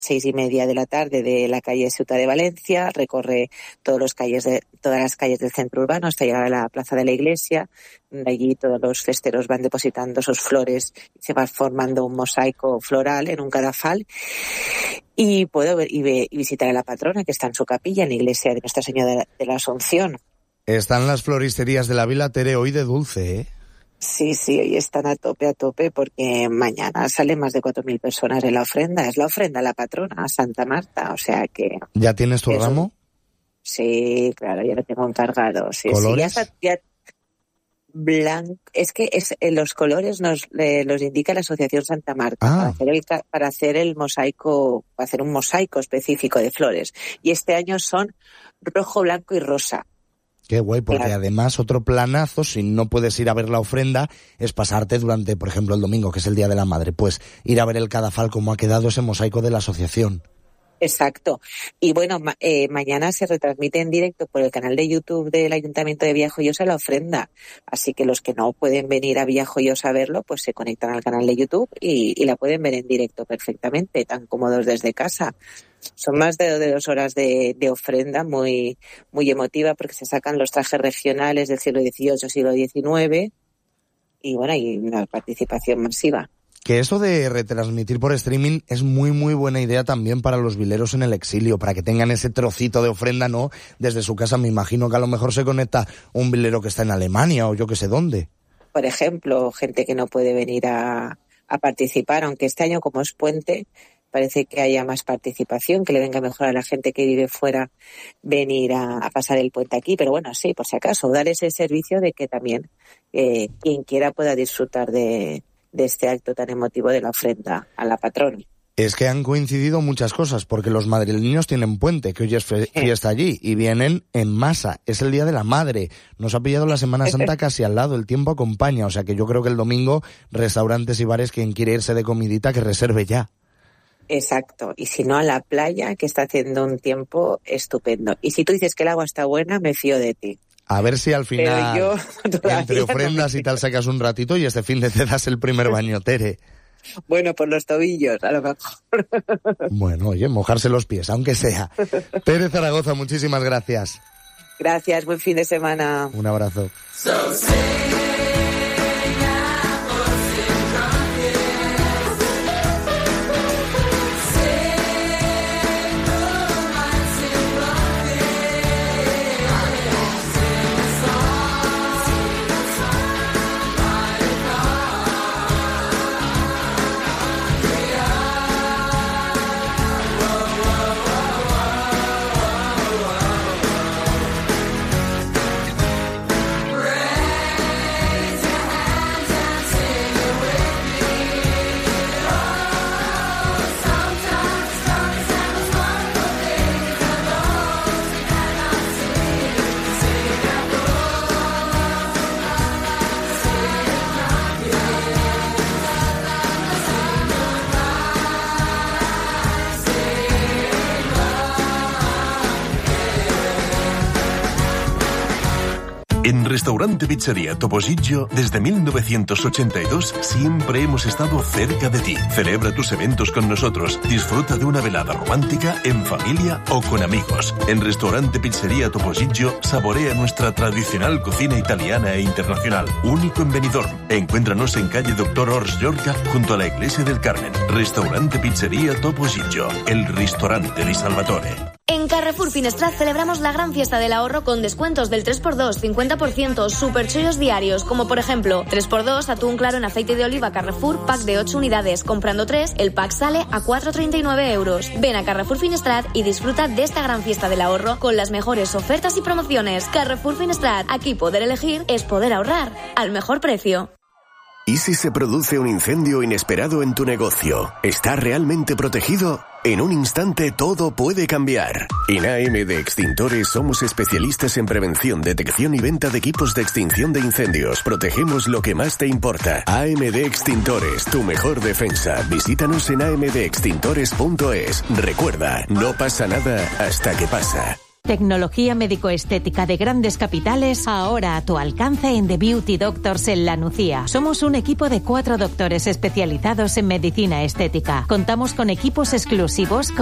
6:30 de la tarde de la calle Ciutat de Valencia, recorre todas las calles del centro urbano hasta llegar a la plaza de la iglesia. Allí todos los festeros van depositando sus flores y se va formando un mosaico floral en un cadafal. Y puedo ver y visitar a la patrona, que está en su capilla, en la iglesia de Nuestra Señora de la Asunción. Están las floristerías de la Vila, Tere, hoy de dulce, ¿eh? Sí, hoy están a tope, porque mañana salen más de 4.000 personas en la ofrenda. Es la ofrenda a la patrona, a Santa Marta, o sea que... ¿Ya tienes tu ramo? Sí, claro, ya lo tengo encargado. Sí, ¿Colores? Sí, ya blanco. Es que los colores los indica la Asociación Santa Marta para hacer el mosaico, para hacer un mosaico específico de flores. Y este año son rojo, blanco y rosa. Qué guay, porque claro. Además otro planazo, si no puedes ir a ver la ofrenda, es pasarte durante, por ejemplo, el domingo, que es el Día de la Madre, pues ir a ver el cadafal, cómo ha quedado ese mosaico de la asociación. Exacto. Y bueno, mañana se retransmite en directo por el canal de YouTube del Ayuntamiento de Villajoyosa la ofrenda. Así que los que no pueden venir a Villajoyosa a verlo, pues se conectan al canal de YouTube y la pueden ver en directo perfectamente, tan cómodos desde casa. Son más de 2 horas de ofrenda muy, muy emotiva, porque se sacan los trajes regionales del siglo XVIII, siglo XIX, y bueno, hay una participación masiva. Que eso de retransmitir por streaming es muy, muy buena idea también para los vileros en el exilio, para que tengan ese trocito de ofrenda, ¿no? Desde su casa. Me imagino que a lo mejor se conecta un vilero que está en Alemania o yo que sé dónde. Por ejemplo, gente que no puede venir a participar, aunque este año, como es puente, parece que haya más participación, que le venga mejor a la gente que vive fuera venir a pasar el puente aquí. Pero bueno, sí, por si acaso, dar ese servicio de que también quien quiera pueda disfrutar de este acto tan emotivo de la ofrenda a la patrona. Es que han coincidido muchas cosas, porque los madrileños tienen puente, que hoy es fiesta allí, y vienen en masa. Es el Día de la Madre. Nos ha pillado la Semana Santa casi al lado, el tiempo acompaña. O sea que yo creo que el domingo, restaurantes y bares, quien quiere irse de comidita, que reserve ya. Exacto. Y si no, a la playa, que está haciendo un tiempo estupendo. Y si tú dices que el agua está buena, me fío de ti. A ver si al final, entre ofrendas y tal, sacas un ratito y este fin de te das el primer baño, Tere. Bueno, por los tobillos, a lo mejor. Bueno, oye, mojarse los pies, aunque sea. Tere Zaragoza, muchísimas gracias. Gracias, buen fin de semana. Un abrazo. En Restaurante Pizzería Topo Gigio, desde 1982, siempre hemos estado cerca de ti. Celebra tus eventos con nosotros. Disfruta de una velada romántica, en familia o con amigos. En Restaurante Pizzería Topo Gigio, saborea nuestra tradicional cocina italiana e internacional. Único en Benidorm. Encuéntranos en calle Doctor Ors Llorca, junto a la Iglesia del Carmen. Restaurante Pizzería Topo Gigio, el ristorante di Salvatore. En Carrefour Finestrat celebramos la gran fiesta del ahorro con descuentos del 3x2, 50%, superchollos diarios, como por ejemplo 3x2, atún claro en aceite de oliva Carrefour, pack de 8 unidades. Comprando 3, el pack sale a 4,39 euros. Ven a Carrefour Finestrat y disfruta de esta gran fiesta del ahorro con las mejores ofertas y promociones. Carrefour Finestrat, aquí poder elegir es poder ahorrar al mejor precio. ¿Y si se produce un incendio inesperado en tu negocio? ¿Está realmente protegido? En un instante todo puede cambiar. En AMD Extintores somos especialistas en prevención, detección y venta de equipos de extinción de incendios. Protegemos lo que más te importa. AMD Extintores, tu mejor defensa. Visítanos en amdextintores.es. Recuerda, no pasa nada hasta que pasa. Tecnología médico-estética de grandes capitales, ahora a tu alcance en The Beauty Doctors en La Nucía. Somos un equipo de 4 doctores especializados en medicina estética. Contamos con equipos exclusivos